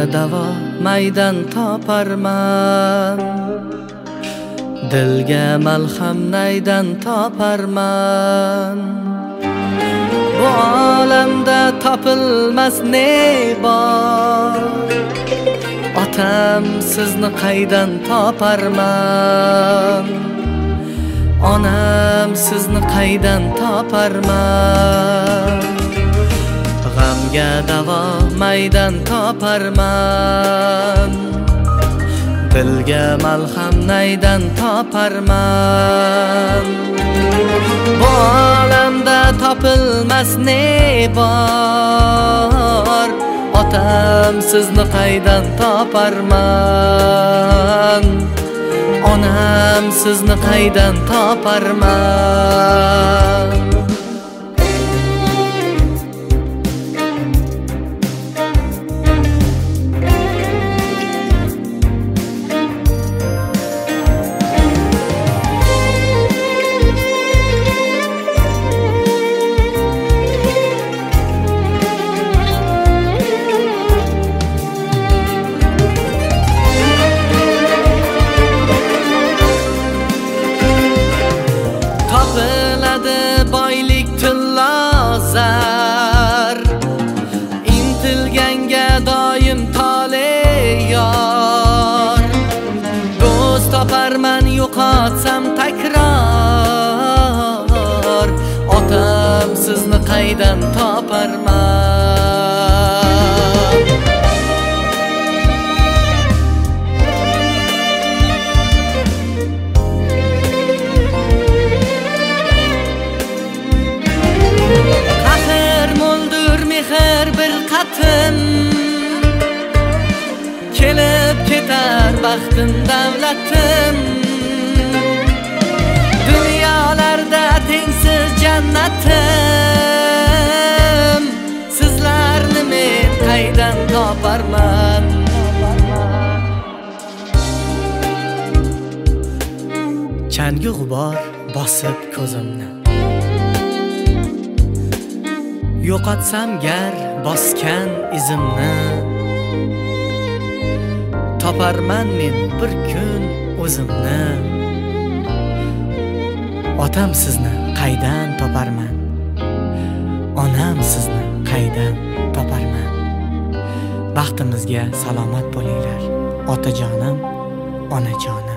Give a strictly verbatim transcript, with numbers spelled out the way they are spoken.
davo maydan toparman, dilga malham naydan toparman. Bu olamda topilmas ne bor, otam sizni qaydan toparman, onam sizni qaydan toparman. G'amga davo maydan toparman, dilga malham naydan toparman. Bu olamda topilmas ne bor, otam sizni qaydan toparman, onam sizni qaydan toparman. Topiladi boylik tillozar, intilganga doim tole yor. Do'st toparman yo'qotsam takror, otam sizni qaydan toparman. Mehr bir qatim, kelib ketar baxtim davlatim. Dunyolarda tengsiz jannatim, sizlarni men qaydan toparman. Changi g'ubor bosib ko'zimni, yo'qotsam gar bosgan izimni. Toparman men bir kun o'zimni, otam sizni qaydan toparman, onam sizni qaydan toparman. Baxtimizga salomat bo'linglar, otajonim, onajonim.